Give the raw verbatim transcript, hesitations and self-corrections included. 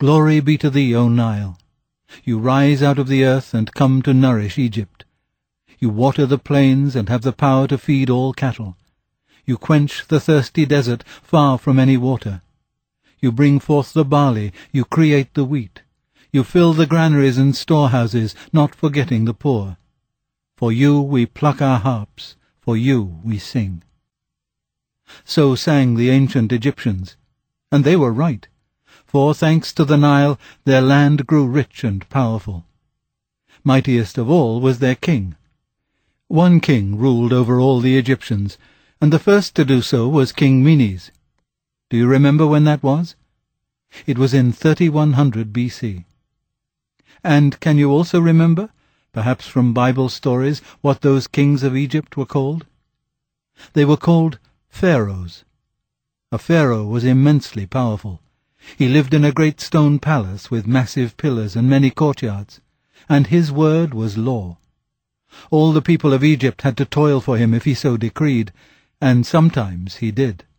Glory be to thee, O Nile! You rise out of the earth and come to nourish Egypt. You water the plains and have the power to feed all cattle. You quench the thirsty desert far from any water. You bring forth the barley, you create the wheat. You fill the granaries and storehouses, not forgetting the poor. For you we pluck our harps, for you we sing. So sang the ancient Egyptians, and they were right, for thanks to the Nile their land grew rich and powerful. Mightiest of all was their king. One king ruled over all the Egyptians, and the first to do so was King Menes. Do you remember when that was? It was in thirty-one hundred B C. And can you also remember, perhaps from Bible stories, what those kings of Egypt were called? They were called pharaohs. A pharaoh was immensely powerful. He lived in a great stone palace with massive pillars and many courtyards, and his word was law. All the people of Egypt had to toil for him if he so decreed, and sometimes he did.